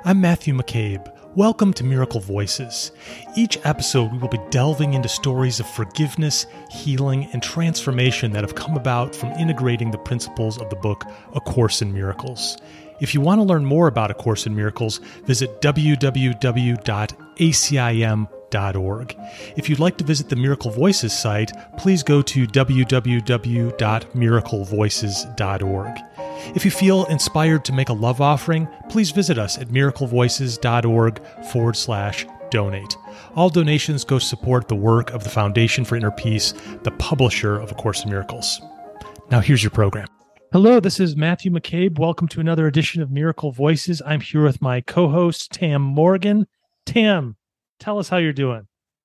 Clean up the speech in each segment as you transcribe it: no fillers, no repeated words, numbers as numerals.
I'm Matthew McCabe. Welcome to Miracle Voices. Each episode, we will be delving into stories of forgiveness, healing, and transformation that have come about from integrating the principles of the book A Course in Miracles. If you want to learn more about A Course in Miracles, visit www.acim.org. If you'd like to visit the Miracle Voices site, please go to www.miraclevoices.org. If you feel inspired to make a love offering, please visit us at miraclevoices.org/donate. All donations go to support the work of the Foundation for Inner Peace, the publisher of A Course in Miracles. Now here's your program. Hello, this is Matthew McCabe. Welcome to another edition of Miracle Voices. I'm here with my co-host, Tam Morgan. Tam, tell us how you're doing.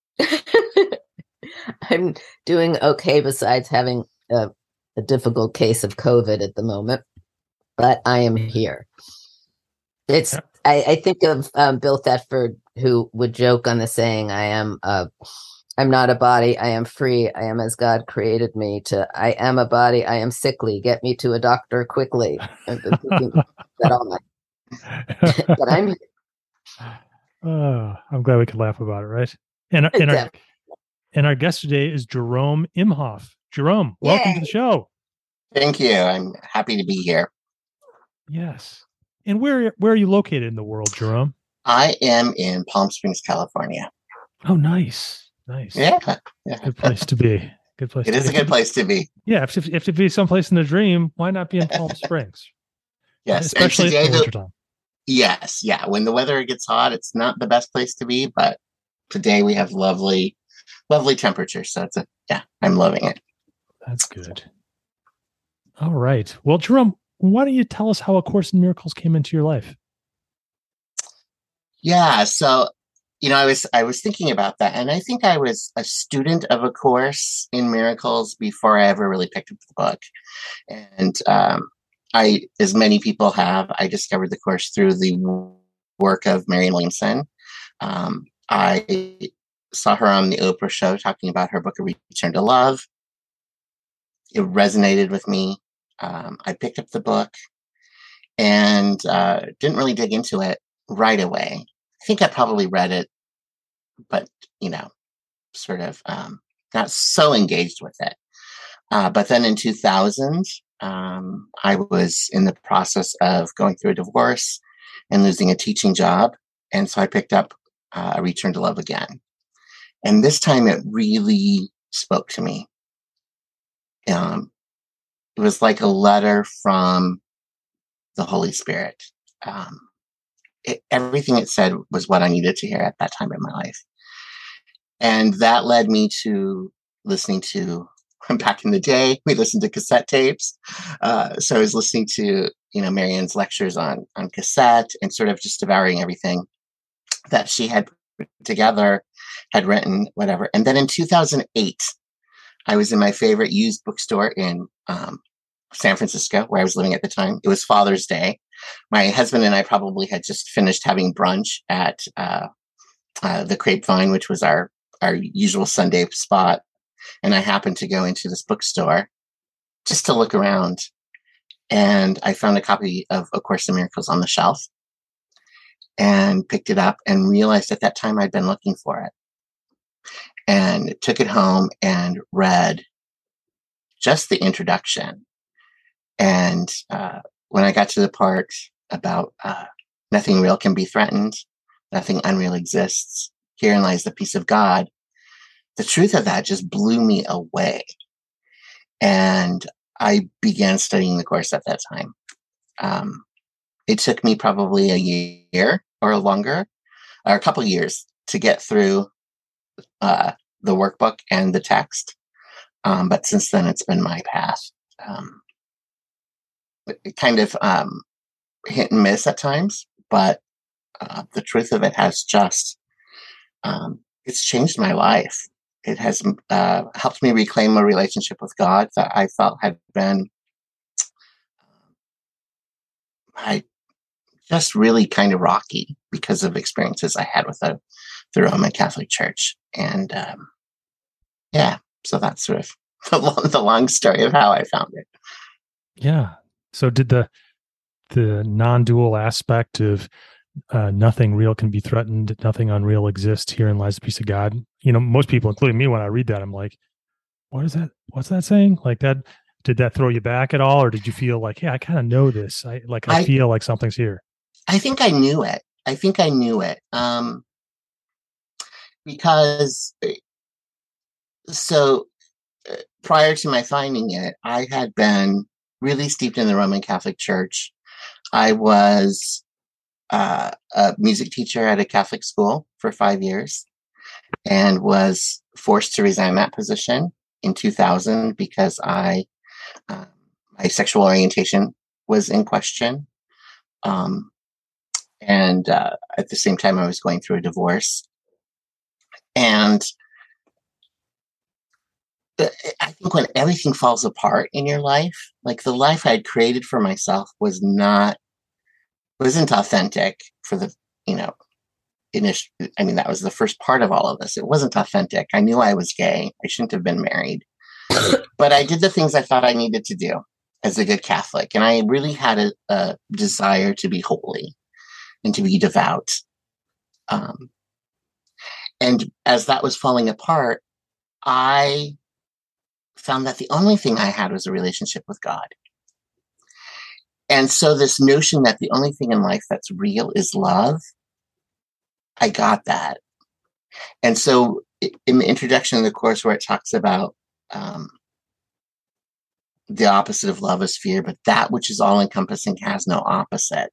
I'm doing okay besides having a difficult case of COVID at the moment, but I am here. It's I think of Bill Thetford, who would joke on the saying, I'm not a body, I am free, I am as God created me, to I am a body, I am sickly, get me to a doctor quickly. I've been thinking that all night. But I'm here. Oh, I'm glad we could laugh about it, right? And our guest today is Jerome Imhoff. Jerome, welcome to the show. Thank you. I'm happy to be here. Yes. And where are you located in the world, Jerome? I am in Palm Springs, California. Oh, nice. Yeah. Good place to be. Good place. It is a good place to be. Yeah. If to be someplace in the dream, why not be in Palm Springs? Yes. Especially in the wintertime. Yes. Yeah. When the weather gets hot, it's not the best place to be, but today we have lovely temperatures. So I'm loving it. That's good. All right. Well, Jerome, why don't you tell us how A Course in Miracles came into your life? Yeah. So, I was thinking about that, and I think I was a student of A Course in Miracles before I ever really picked up the book. And as many people have, I discovered the Course through the work of Marianne Williamson. I saw her on the Oprah show talking about her book, A Return to Love. It resonated with me. I picked up the book and didn't really dig into it right away. I think I probably read it, but, sort of not so engaged with it. But then in 2000, I was in the process of going through a divorce and losing a teaching job. And so I picked up A Return to Love again. And this time it really spoke to me. It was like a letter from the Holy Spirit. Everything it said was what I needed to hear at that time in my life. And that led me to listening to, back in the day, we listened to cassette tapes. So I was listening to, Marianne's lectures on cassette and sort of just devouring everything that she had put together, had written, whatever. And then in 2008, I was in my favorite used bookstore in San Francisco, where I was living at the time. It was Father's Day. My husband and I probably had just finished having brunch at the Grapevine, which was our usual Sunday spot. And I happened to go into this bookstore just to look around. And I found a copy of A Course in Miracles on the shelf and picked it up and realized at that time I'd been looking for it. And took it home and read just the introduction. And when I got to the part about nothing real can be threatened, nothing unreal exists, herein lies the peace of God, the truth of that just blew me away. And I began studying the Course at that time. It took me probably a year or longer, or a couple of years to get through the workbook and the text. But since then, it's been my path. It kind of hit and miss at times, but the truth of it has just, it's changed my life. It has helped me reclaim a relationship with God that I felt had been just really kind of rocky because of experiences I had with the Roman Catholic Church. And so that's sort of the long story of how I found it. Yeah. So did the non-dual aspect of nothing real can be threatened, nothing unreal exists. Herein lies the peace of God. Most people, including me, when I read that, I'm like, what is that? What's that saying? Like that, did that throw you back at all? Or did you feel like, yeah, I kind of know this. I feel like something's here. I think I knew it. Because so prior to my finding it, I had been really steeped in the Roman Catholic Church. I was a music teacher at a Catholic school for 5 years and was forced to resign that position in 2000 because my sexual orientation was in question. And at the same time, I was going through a divorce. And I think when everything falls apart in your life, like the life I had created for myself wasn't authentic for the, initial. I mean, that was the first part of all of this. It wasn't authentic. I knew I was gay. I shouldn't have been married, but I did the things I thought I needed to do as a good Catholic. And I really had a desire to be holy and to be devout. And as that was falling apart, I found that the only thing I had was a relationship with God. And so this notion that the only thing in life that's real is love, I got that. And so in the introduction of the course where it talks about the opposite of love is fear, but that which is all encompassing has no opposite.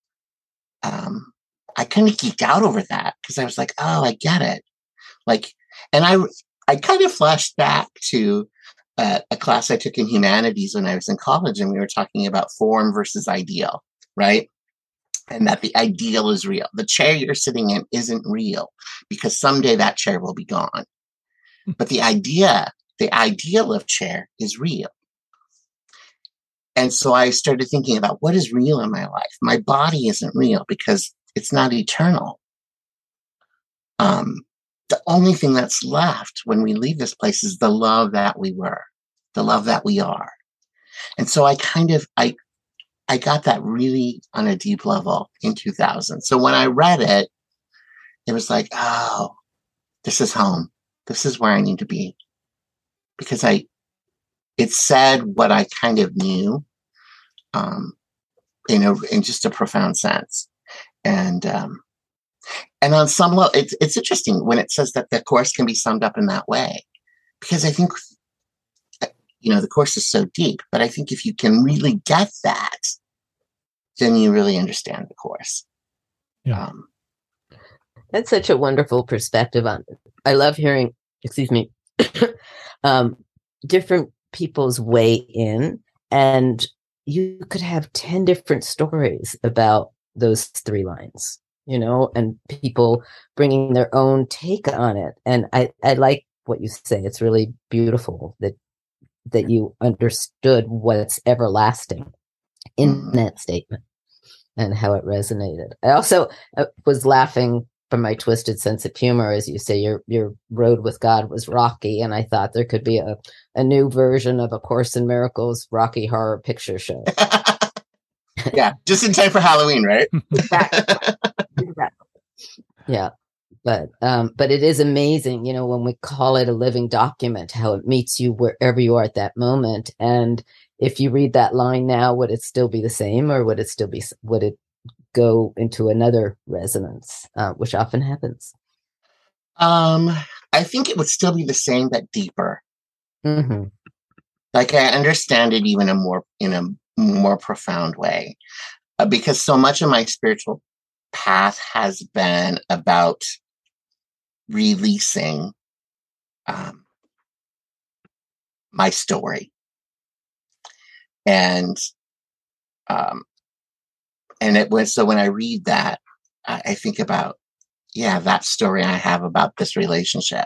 I kind of geeked out over that because I was like, oh, I get it. And I kind of flashed back to a class I took in humanities when I was in college, and we were talking about form versus ideal, right? And that the ideal is real. The chair you're sitting in isn't real because someday that chair will be gone. But the ideal of chair is real. And so I started thinking about what is real in my life. My body isn't real because it's not eternal. The only thing that's left when we leave this place is the love that we were, the love that we are. And so I got that really on a deep level in 2000. So when I read it, it was like, oh, this is home. This is where I need to be. Because it said what I kind of knew, in just a profound sense. And on some level, it's interesting when it says that the course can be summed up in that way, because I think, the course is so deep, but I think if you can really get that, then you really understand the course. Yeah. That's such a wonderful perspective on it. I love hearing, different people's way in, and you could have 10 different stories about those 3 lines, and people bringing their own take on it. And I like what you say. It's really beautiful that you understood what's everlasting in that statement and how it resonated. I also was laughing from my twisted sense of humor, as you say, your road with God was rocky, and I thought there could be a new version of A Course in Miracles Rocky Horror Picture Show. Yeah, just in time for Halloween, right? Exactly. Yeah, but it is amazing, when we call it a living document, how it meets you wherever you are at that moment. And if you read that line now, would it still be the same, or would it go into another resonance, which often happens? I think it would still be the same, but deeper. Mm-hmm. Like I understand it even in a more profound way, because so much of my spiritual path has been about releasing my story, and it was, so when I read that, I think about, that story I have about this relationship.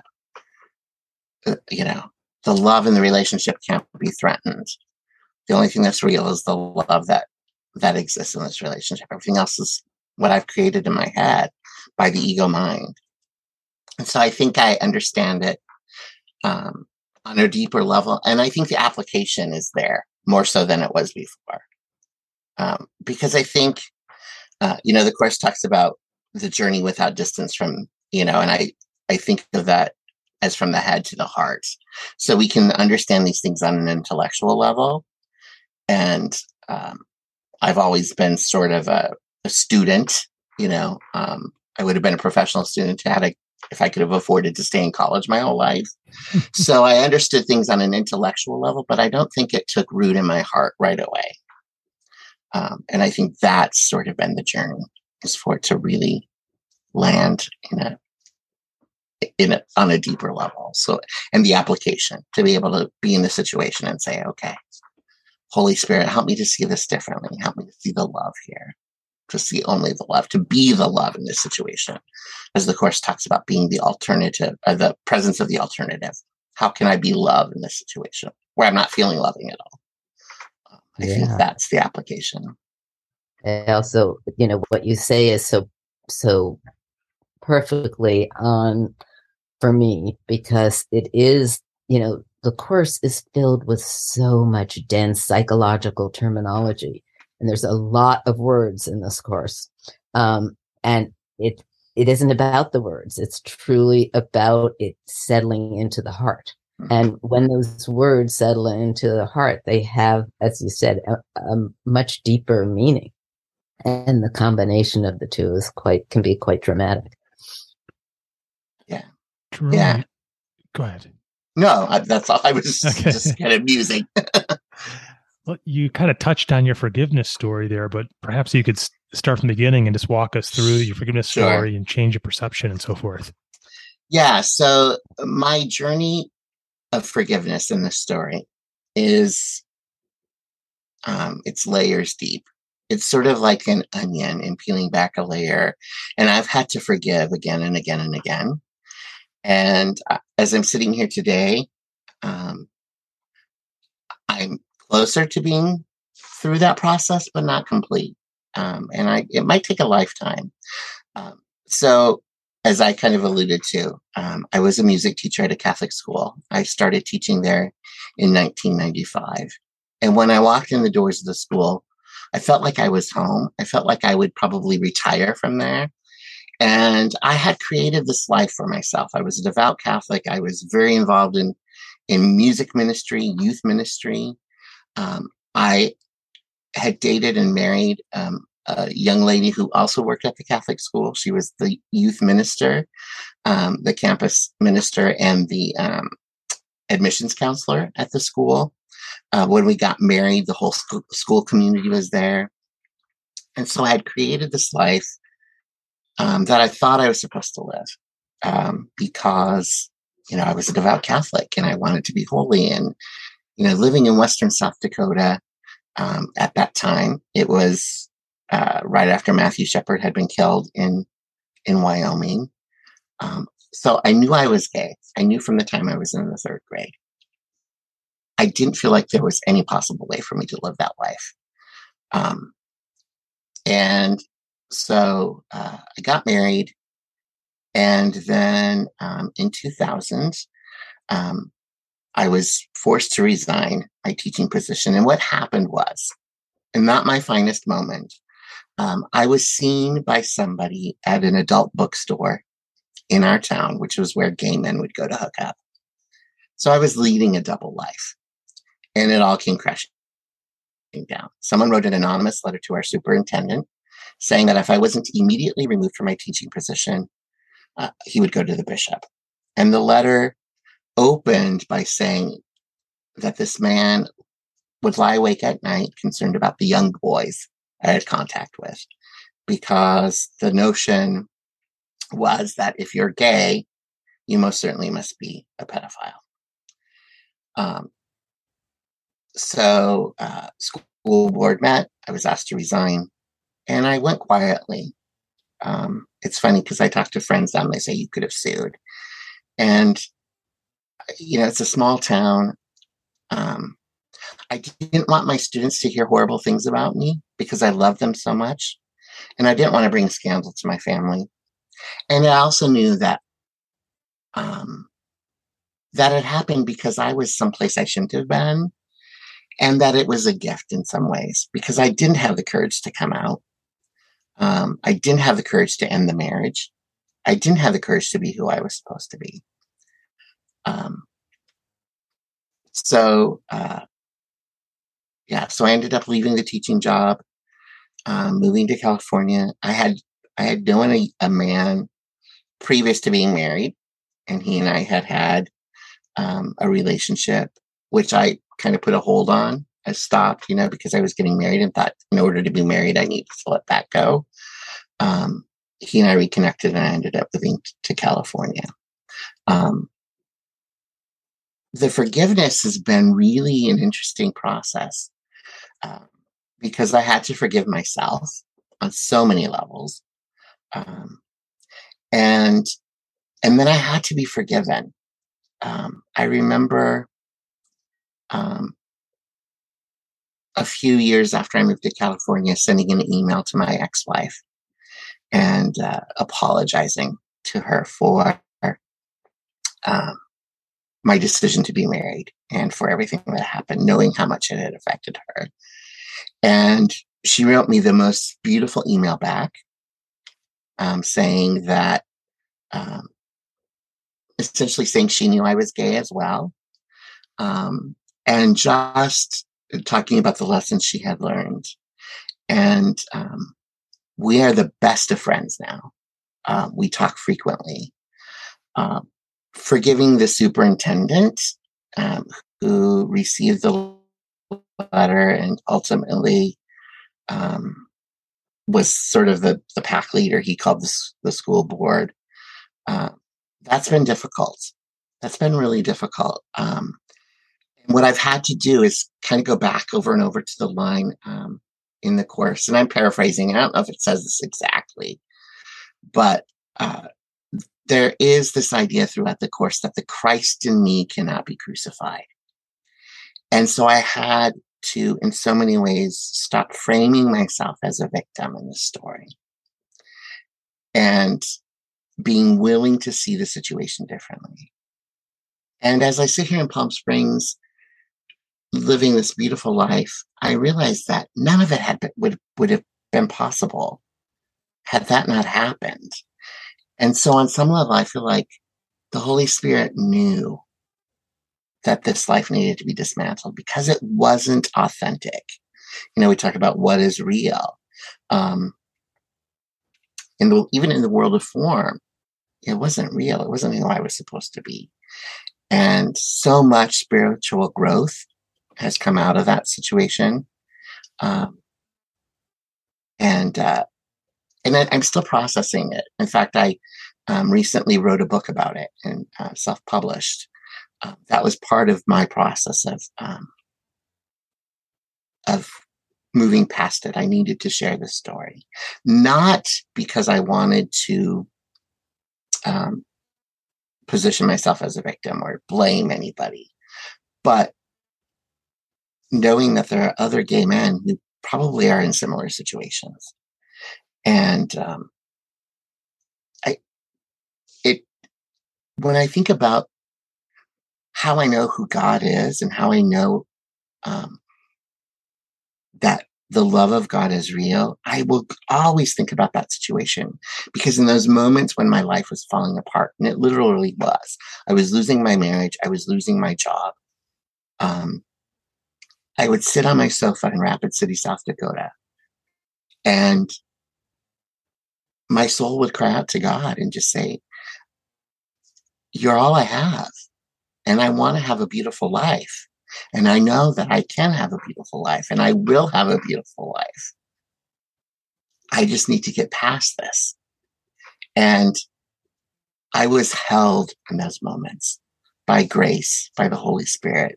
The love in the relationship can't be threatened. The only thing that's real is the love that exists in this relationship. Everything else is what I've created in my head by the ego mind. And so I think I understand it on a deeper level. And I think the application is there more so than it was before. Because I think The Course talks about the journey without distance from, and I think of that as from the head to the heart. So we can understand these things on an intellectual level. And I've always been sort of a student, I would have been a professional student if I could have afforded to stay in college my whole life. So I understood things on an intellectual level, but I don't think it took root in my heart right away. And I think that's sort of been the journey, is for it to really land on a deeper level. So, and the application, to be able to be in the situation and say, okay, Holy Spirit, help me to see this differently. Help me to see the love here, to see only the love, to be the love in this situation. As the Course talks about being the alternative, the presence of the alternative. How can I be love in this situation where I'm not feeling loving at all? I think that's the application. And also, what you say is so perfectly on for me, because it is, the Course is filled with so much dense psychological terminology, and there's a lot of words in this Course. And it isn't about the words. It's truly about it settling into the heart. And when those words settle into the heart, they have, as you said, a much deeper meaning. And the combination of the two can be quite dramatic. Yeah. Jerome, Yeah. Go ahead. No, that's all. I was just kind of musing. Well, you kind of touched on your forgiveness story there, but perhaps you could start from the beginning and just walk us through your forgiveness story and change your perception and so forth. Yeah. So my journey of forgiveness in this story is, it's layers deep. It's sort of like an onion and peeling back a layer. And I've had to forgive again and again and again. And as I'm sitting here today, I'm closer to being through that process, but not complete. And it might take a lifetime. So as I kind of alluded to, I was a music teacher at a Catholic school. I started teaching there in 1995. And when I walked in the doors of the school, I felt like I was home. I felt like I would probably retire from there. And I had created this life for myself. I was a devout Catholic. I was very involved in music ministry, youth ministry. I had dated and married a young lady who also worked at the Catholic school. She was the youth minister, the campus minister, and the admissions counselor at the school. When we got married, the whole school community was there. And so I had created this life that I thought I was supposed to live because, I was a devout Catholic and I wanted to be holy. And, living in Western South Dakota at that time, it was right after Matthew Shepard had been killed in Wyoming. So I knew I was gay. I knew from the time I was in the third grade. I didn't feel like there was any possible way for me to live that life. And so I got married. And then in 2000, I was forced to resign my teaching position. And what happened was, and not my finest moment, I was seen by somebody at an adult bookstore in our town, which was where gay men would go to hook up. So I was leading a double life. And it all came crashing down. Someone wrote an anonymous letter to our superintendent saying that if I wasn't immediately removed from my teaching position, he would go to the bishop. And the letter opened by saying that this man would lie awake at night concerned about the young boys I had contact with, because the notion was that if you're gay, you most certainly must be a pedophile. So school board met. I was asked to resign, and I went quietly. It's funny because I talk to friends down, they say you could have sued. And, it's a small town. I didn't want my students to hear horrible things about me because I love them so much. And I didn't want to bring scandal to my family. And I also knew that that had happened because I was someplace I shouldn't have been. And that it was a gift in some ways because I didn't have the courage to come out. I didn't have the courage to end the marriage. I didn't have the courage to be who I was supposed to be. So I ended up leaving the teaching job, moving to California. I had known a man previous to being married, and he and I had a relationship, which I kind of put a hold on. I stopped, because I was getting married and thought in order to be married, I need to let that go. He and I reconnected, and I ended up moving to California. The forgiveness has been really an interesting process because I had to forgive myself on so many levels. And then I had to be forgiven. I remember a few years after I moved to California, sending an email to my ex-wife and apologizing to her for my decision to be married and for everything that happened, knowing how much it had affected her. And she wrote me the most beautiful email back, saying that, essentially saying she knew I was gay as well. And just talking about the lessons she had learned. And we are the best of friends now. We talk frequently. Forgiving the superintendent who received the letter and ultimately was sort of the pack leader. He called the school board. That's been difficult. That's been really difficult. And what I've had to do is kind of go back over and over to the line in the course. And I'm paraphrasing. I don't know if it says this exactly, but there is this idea throughout the course that the Christ in me cannot be crucified. And so I had to, in so many ways, stop framing myself as a victim in the story and being willing to see the situation differently. And as I sit here in Palm Springs, living this beautiful life, I realized that none of it would have been possible had that not happened. And so on some level, I feel like the Holy Spirit knew that this life needed to be dismantled because it wasn't authentic. We talk about what is real. Even in the world of form, it wasn't real. It wasn't who I was supposed to be. And so much spiritual growth has come out of that situation. And I'm still processing it. In fact, I recently wrote a book about it and self-published. That was part of my process of moving past it. I needed to share this story, not because I wanted to position myself as a victim or blame anybody, but knowing that there are other gay men who probably are in similar situations. And when I think about how I know who God is and how I know that the love of God is real, I will always think about that situation, because in those moments when my life was falling apart, and it literally was, I was losing my marriage, I was losing my job. I would sit on my sofa in Rapid City, South Dakota, and my soul would cry out to God and just say, "You're all I have, and I want to have a beautiful life. And I know that I can have a beautiful life, and I will have a beautiful life. I just need to get past this." And I was held in those moments by grace, by the Holy Spirit.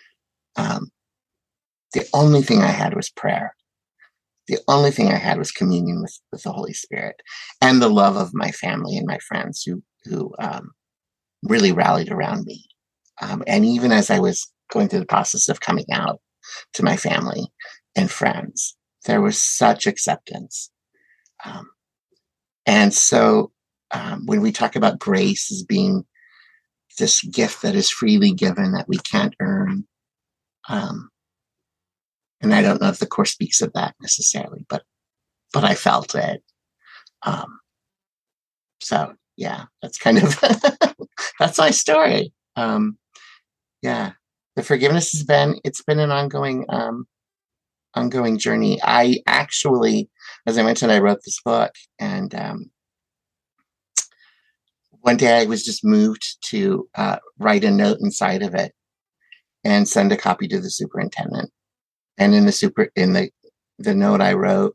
The only thing I had was prayer. The only thing I had was communion with the Holy Spirit and the love of my family and my friends who really rallied around me. And even as I was going through the process of coming out to my family and friends, there was such acceptance. And so when we talk about grace as being this gift that is freely given that we can't earn, and I don't know if the Course speaks of that necessarily, but but I felt it. So yeah, that's kind of that's my story. Yeah, the forgiveness it's been an ongoing journey. I actually, as I mentioned, I wrote this book, and one day I was just moved to write a note inside of it and send a copy to the superintendent. And in the note I wrote,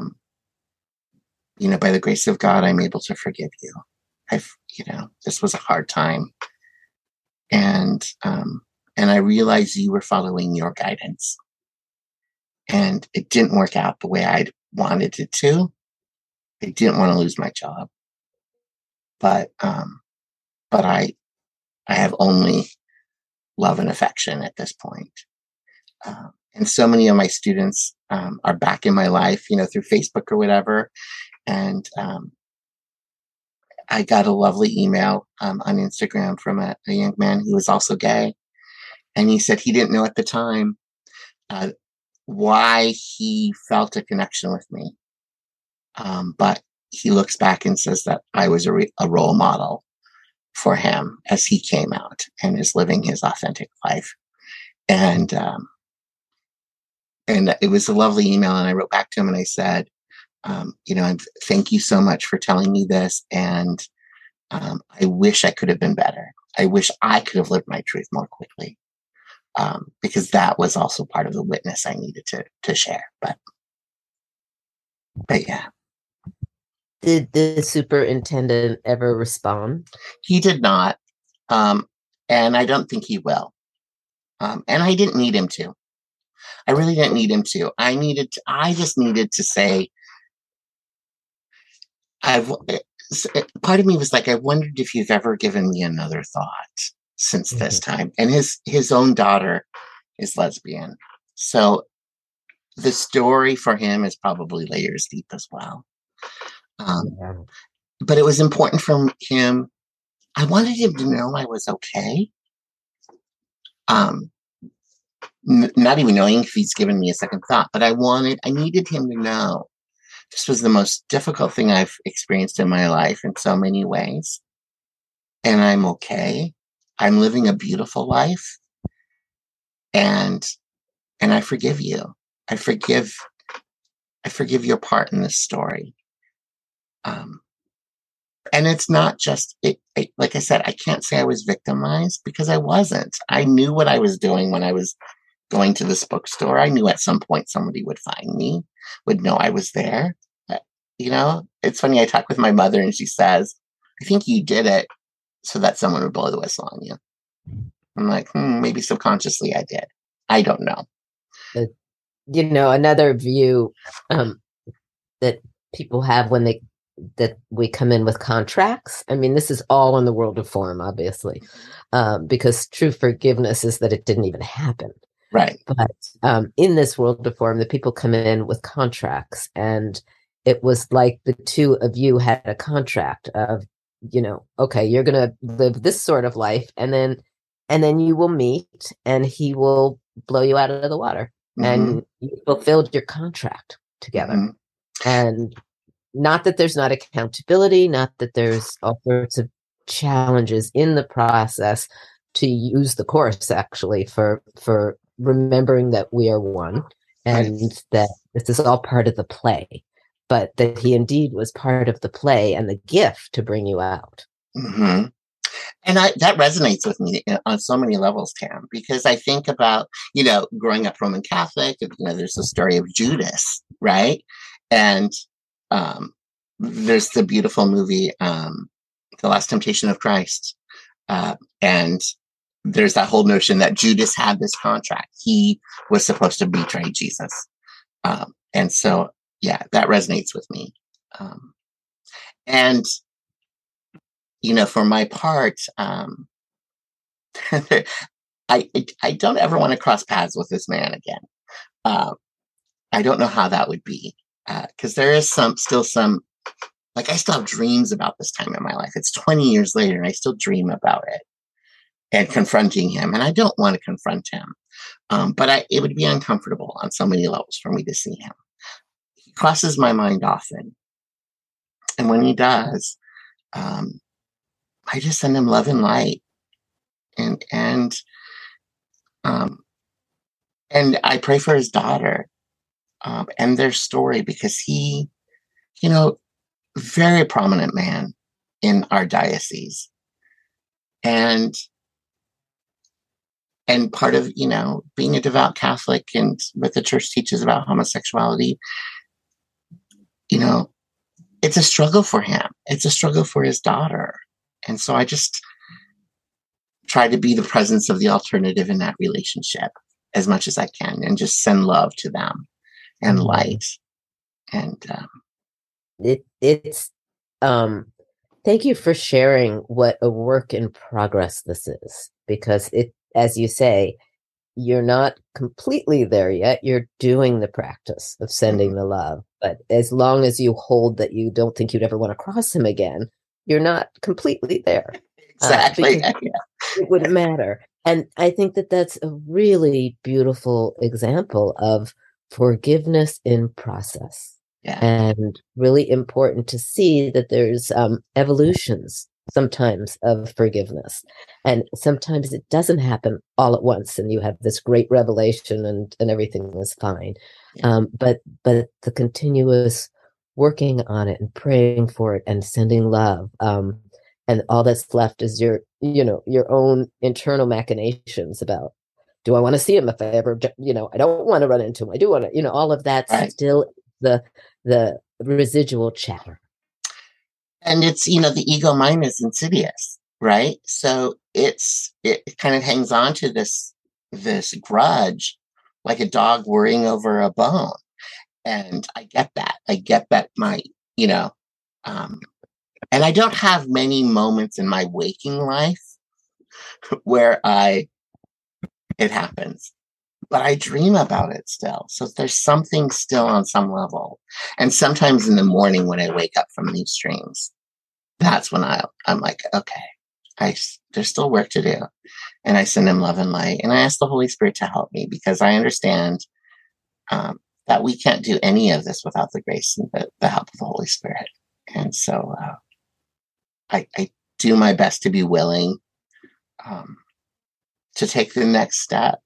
by the grace of God, I'm able to forgive you. This was a hard time, and I realized you were following your guidance, and it didn't work out the way I'd wanted it to. I didn't want to lose my job, but I have only love and affection at this point. And so many of my students are back in my life, through Facebook or whatever. And I got a lovely email on Instagram from a young man who was also gay. And he said he didn't know at the time why he felt a connection with me. But he looks back and says that I was a role model for him as he came out and is living his authentic life. And it was a lovely email. And I wrote back to him and I said, thank you so much for telling me this. And I wish I could have been better. I wish I could have lived my truth more quickly, because that was also part of the witness I needed to share. But yeah. Did the superintendent ever respond? He did not. And I don't think he will. And I didn't need him to. I really didn't need him to. I just needed to say, part of me was like, I wondered if you've ever given me another thought since this time. And his own daughter is lesbian. So the story for him is probably layers deep as well. But it was important for him. I wanted him to know I was okay. Not even knowing if he's given me a second thought, but I needed him to know this was the most difficult thing I've experienced in my life in so many ways. And I'm okay. I'm living a beautiful life. And I forgive you. I forgive your part in this story. And it's not just like I said, I can't say I was victimized because I wasn't. I knew what I was doing when I was going to this bookstore. I knew at some point somebody would find me, would know I was there. It's funny. I talk with my mother and she says, I think you did it so that someone would blow the whistle on you. I'm like, maybe subconsciously I did. I don't know. Another view that people have that we come in with contracts. I mean, this is all in the world of form, obviously, because true forgiveness is that it didn't even happen. Right. But in this world of form, the people come in with contracts, and it was like the two of you had a contract of, okay, you're going to live this sort of life, and then you will meet, and he will blow you out of the water, and you fulfilled your contract together. And not that there's not accountability, not that there's all sorts of challenges in the process to use the course actually for remembering that we are one and that this is all part of the play, but that he indeed was part of the play and the gift to bring you out. And that resonates with me on so many levels, Tam, because I think about, growing up Roman Catholic, there's the story of Judas, right? And there's the beautiful movie, The Last Temptation of Christ. And there's that whole notion that Judas had this contract. He was supposed to betray Jesus. And so, yeah, that resonates with me. And, for my part, I don't ever want to cross paths with this man again. I don't know how that would be. Because there is still some, like I still have dreams about this time in my life. It's 20 years later and I still dream about it and confronting him. And I don't want to confront him. But it would be uncomfortable on so many levels for me to see him. He crosses my mind often. And when he does, I just send him love and light. And I pray for his daughter and their story, because he, very prominent man in our diocese. And part of, being a devout Catholic and what the church teaches about homosexuality, it's a struggle for him. It's a struggle for his daughter. And so I just try to be the presence of the alternative in that relationship as much as I can, and just send love to them and light. And it's thank you for sharing what a work in progress this is, because it, as you say, you're not completely there yet. You're doing the practice of sending the love, but as long as you hold that you don't think you'd ever want to cross him again, you're not completely there. Exactly. It wouldn't matter. And I think that that's a really beautiful example of forgiveness in process. Yeah. And really important to see that there's evolutions sometimes of forgiveness. And sometimes it doesn't happen all at once and you have this great revelation and everything is fine. Yeah. But the continuous working on it and praying for it and sending love, and all that's left is your own internal machinations about, do I want to see him if I ever, I don't want to run into him. I do want to, all of that's right. Still the residual chatter. And it's, the ego mind is insidious, right? So it kind of hangs on to this grudge like a dog worrying over a bone. And I get that my, and I don't have many moments in my waking life where it happens, but I dream about it still. So there's something still on some level. And sometimes in the morning when I wake up from these dreams, that's when I'm like, okay, there's still work to do. And I send him love and light. And I ask the Holy Spirit to help me, because I understand that we can't do any of this without the grace and the help of the Holy Spirit. And so I do my best to be willing to take the next step.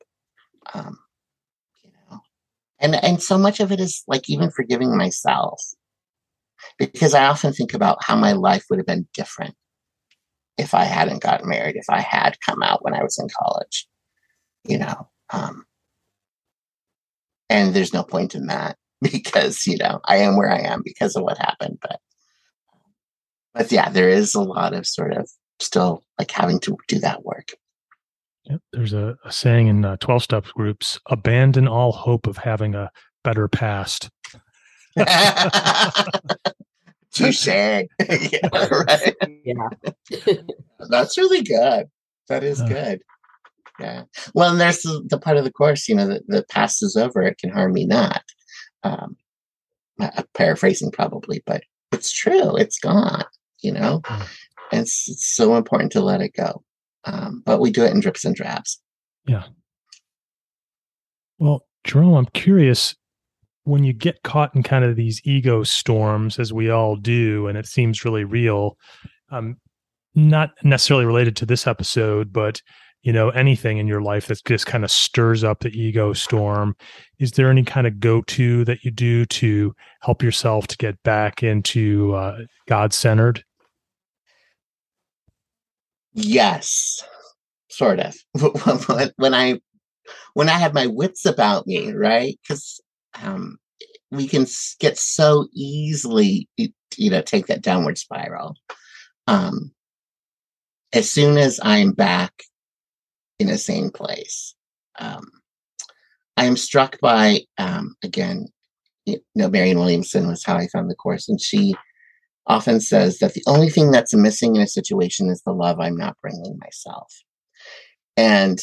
And so much of it is like even forgiving myself, because I often think about how my life would have been different if I hadn't gotten married, if I had come out when I was in college, and there's no point in that, because, I am where I am because of what happened. But yeah, there is a lot of sort of still like having to do that work. Yep. There's a saying in 12-step groups: abandon all hope of having a better past. Touche. Yeah, right. Yeah. That's really good. That is good. Yeah. Well, and there's the part of the course, that the past is over, it can harm me not. Paraphrasing probably, but it's true. It's gone, and it's so important to let it go. But we do it in drips and drabs. Yeah. Well, Jerome, I'm curious, when you get caught in kind of these ego storms, as we all do, and it seems really real, not necessarily related to this episode, but anything in your life that just kind of stirs up the ego storm, is there any kind of go-to that you do to help yourself to get back into God-centered? Yes, sort of. when I have my wits about me, right? Because we can get so easily, take that downward spiral. As soon as I'm back in a sane place, I am struck by, again, Marianne Williamson was how I found the course, and she often says that the only thing that's missing in a situation is the love I'm not bringing myself. And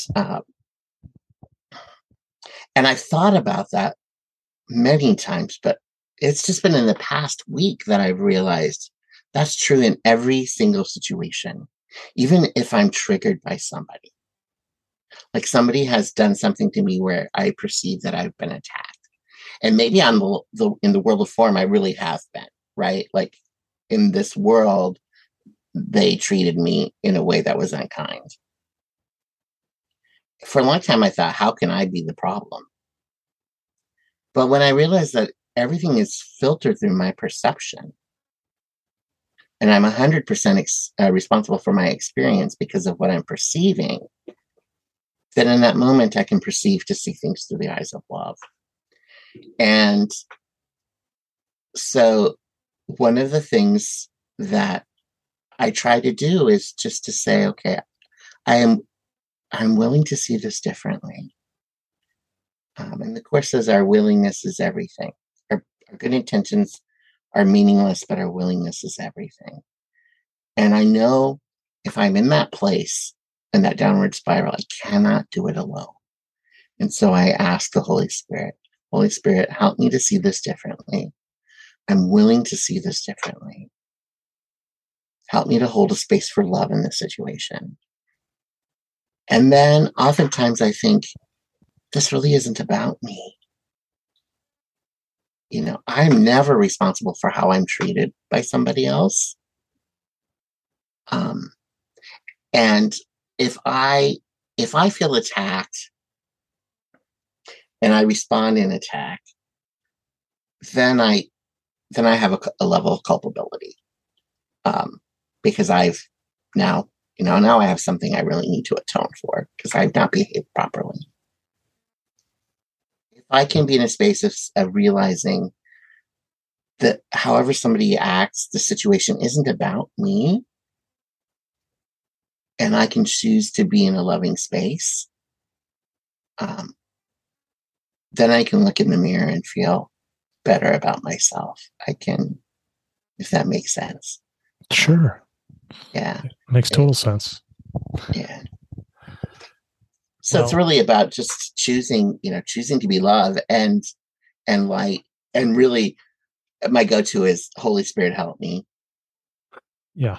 I've thought about that many times, but it's just been in the past week that I've realized that's true in every single situation, even if I'm triggered by somebody. Like somebody has done something to me where I perceive that I've been attacked. And maybe on in the world of form, I really have been, right? Like in this world, they treated me in a way that was unkind. For a long time, I thought, how can I be the problem? But when I realized that everything is filtered through my perception, and I'm 100% responsible for my experience because of what I'm perceiving, then in that moment, I can perceive to see things through the eyes of love. And so one of the things that I try to do is just to say, okay, I'm willing to see this differently. And the Course says our willingness is everything. Our good intentions are meaningless, but our willingness is everything. And I know if I'm in that place, in that downward spiral, I cannot do it alone. And so I ask the Holy Spirit, help me to see this differently. I'm willing to see this differently. Help me to hold a space for love in this situation. And then oftentimes I think, this really isn't about me. You know, I'm never responsible for how I'm treated by somebody else. And if I feel attacked and I respond in attack, then I have a level of culpability. Because I've now I have something I really need to atone for because I've not behaved properly. If I can be in a space of realizing that however somebody acts, the situation isn't about me, and I can choose to be in a loving space, then I can look in the mirror and feel better about myself. I can, if that makes sense. Sure. Yeah. It makes total sense. Yeah. So it's really about just choosing to be love and light. And really my go-to is Holy Spirit, help me. Yeah.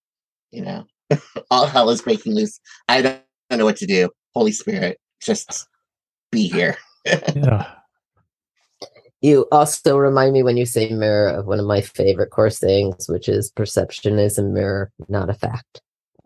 All hell is breaking loose. I don't know what to do. Holy Spirit, just be here. Yeah. You also remind me when you say mirror of one of my favorite Course sayings, which is perception is a mirror, not a fact.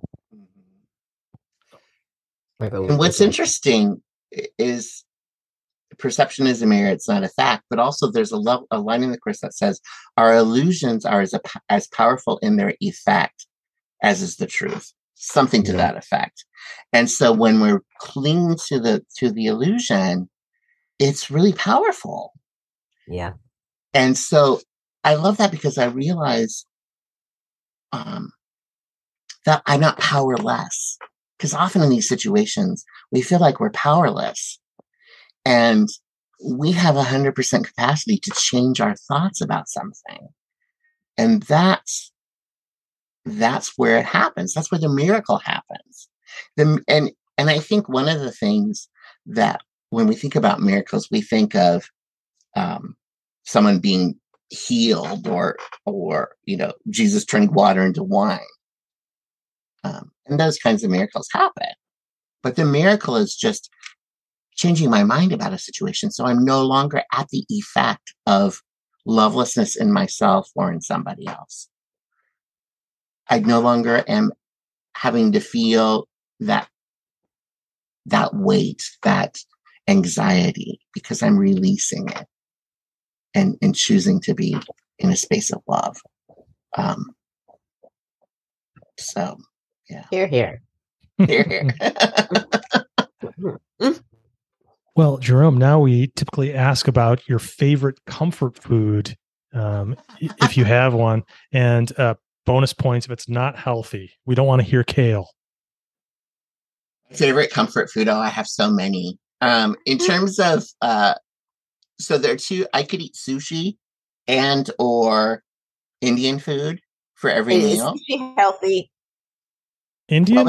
And what's interesting is perception is a mirror, it's not a fact, but also there's a line in the Course that says our illusions are as powerful in their effect as is the truth. Something to that effect. And so when we're clinging to the illusion, it's really powerful. Yeah. And so I love that because I realize that I'm not powerless. Because often in these situations, we feel like we're powerless. And we have 100% capacity to change our thoughts about something. And that's where it happens. That's where the miracle happens. And I think one of the things that when we think about miracles, we think of someone being healed or Jesus turning water into wine. And those kinds of miracles happen. But the miracle is just changing my mind about a situation. So I'm no longer at the effect of lovelessness in myself or in somebody else. I no longer am having to feel that weight, that anxiety, because I'm releasing it and choosing to be in a space of love. So, yeah. Hear, hear. Hear, hear. Well, Jerome, now we typically ask about your favorite comfort food, if you have one, and bonus points if it's not healthy. We don't want to hear kale. Favorite comfort food? Oh, I have so many. In terms of, so there are two. I could eat sushi and or Indian food for every meal. Is sushi healthy? Indian?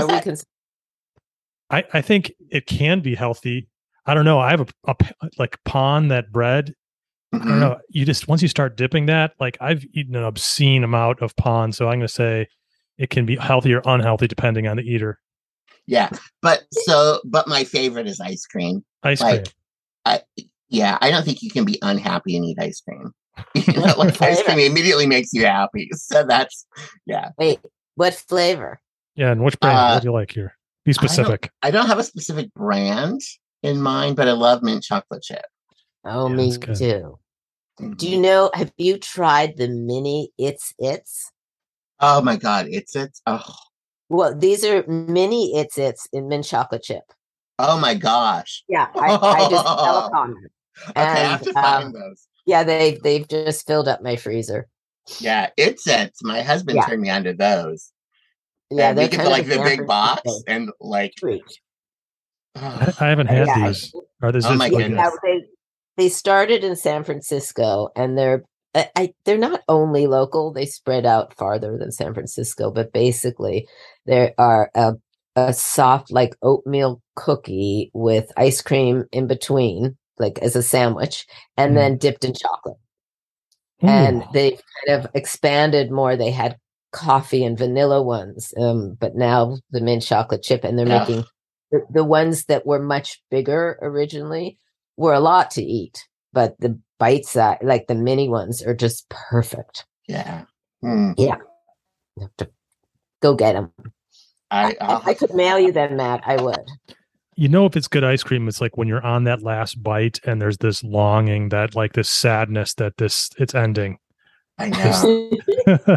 I think it can be healthy. I don't know. I have a like pan, that bread. Mm-hmm. I don't know. You just, once you start dipping that, like I've eaten an obscene amount of pan. So I'm going to say it can be healthy or unhealthy depending on the eater. Yeah. But my favorite is ice cream. Ice cream. Yeah, I don't think you can be unhappy and eat ice cream. Like ice cream immediately makes you happy. So that's, yeah. Wait, what flavor? Yeah, and which brand? What do you like here? Be specific. I don't have a specific brand in mind, but I love mint chocolate chip. Oh, yeah, me too. Mm-hmm. Do you know, have you tried the mini It's Its? Oh my God, It's Its? Oh. Well, these are mini It's Its in mint chocolate chip. Oh my gosh. Yeah, I just fell upon them. Okay, I have to find those. Yeah, they've just filled up my freezer. Yeah, It's Its. My husband turned me onto those. Yeah, they're kind of like the big box and like. I haven't had these. Are these? Oh my goodness. They started in San Francisco, and they're not only local; they spread out farther than San Francisco. But basically, there are a soft like oatmeal cookie with ice cream in between, like as a sandwich, and then dipped in chocolate. Ooh. And they've kind of expanded more. They had coffee and vanilla ones, but now the mint chocolate chip, and they're making the ones that were much bigger originally were a lot to eat, but the bite size, like the mini ones, are just perfect. Yeah. Yeah. You have to go get them. I could mail you them, Matt. I would. You know, if it's good ice cream, it's like when you're on that last bite and there's this longing, that like this sadness that it's ending. I know.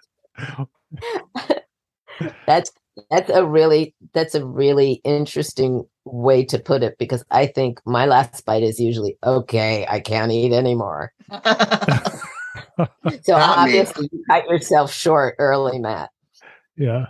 That's a really interesting way to put it, because I think my last bite is usually, okay, I can't eat anymore. So obviously you cut yourself short early, Matt. Yeah.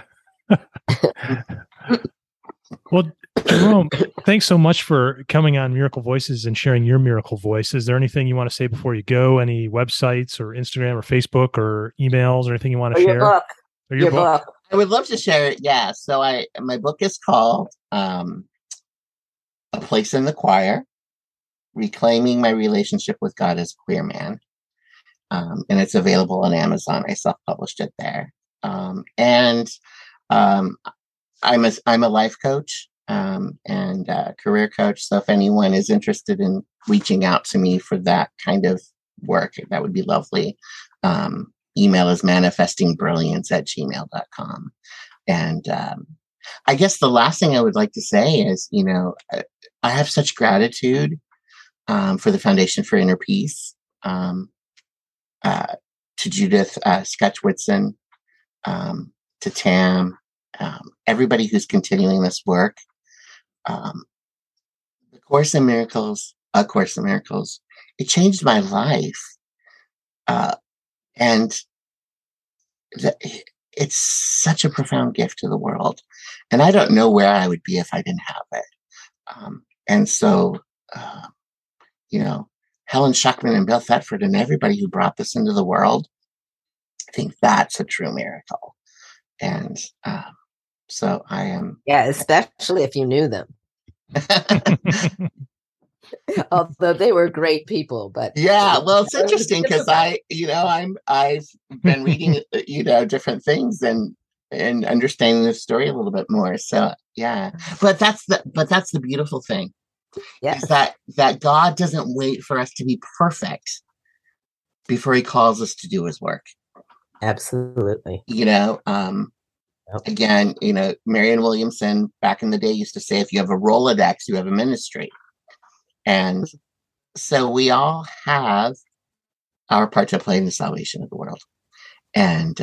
Well, Jerome, thanks so much for coming on Miracle Voices and sharing your miracle voice. Is there anything you want to say before you go? Any websites or Instagram or Facebook or emails or anything you want to share? Your book. I would love to share it. Yeah. So my book is called A Place in the Choir: Reclaiming My Relationship with God as a Queer Man. And it's available on Amazon. I self-published it there. And I'm a life coach and career coach. So if anyone is interested in reaching out to me for that kind of work, that would be lovely. Email is manifestingbrilliance@gmail.com. And I guess the last thing I would like to say is, I have such gratitude for the Foundation for Inner Peace, to Judith Sketch-Whitson, to Tam, everybody who's continuing this work. The Course in Miracles, A Course in Miracles, it changed my life. And it's such a profound gift to the world. And I don't know where I would be if I didn't have it. And so, Helen Schuckman and Bill Thetford and everybody who brought this into the world, I think that's a true miracle. And so I am. Yeah, especially if you knew them. Although they were great people, but yeah, well, it's interesting because I've been reading different things and understanding the story a little bit more. So yeah, but that's the beautiful thing. Yeah, is that God doesn't wait for us to be perfect before He calls us to do His work. Absolutely. Again, Marianne Williamson back in the day used to say, if you have a Rolodex, you have a ministry. And so we all have our part to play in the salvation of the world. And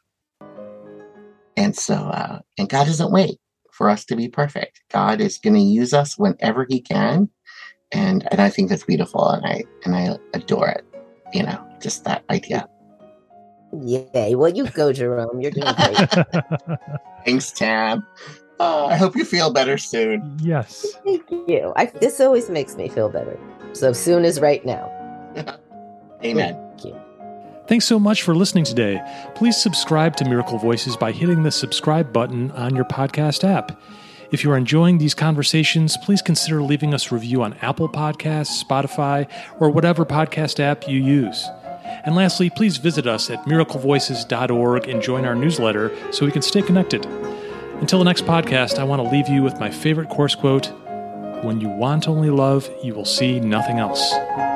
God doesn't wait for us to be perfect. God is going to use us whenever He can. And I think that's beautiful. And I adore it. Just that idea. Yay. Well, you go, Jerome. You're doing great. Thanks, Tam. I hope you feel better soon. Yes. Thank you. This always makes me feel better. So soon as right now. Amen. Thank you. Thanks so much for listening today. Please subscribe to Miracle Voices by hitting the subscribe button on your podcast app. If you are enjoying these conversations, please consider leaving us a review on Apple Podcasts, Spotify, or whatever podcast app you use. And lastly, please visit us at miraclevoices.org and join our newsletter so we can stay connected. Until the next podcast, I want to leave you with my favorite course quote: When you want only love, you will see nothing else.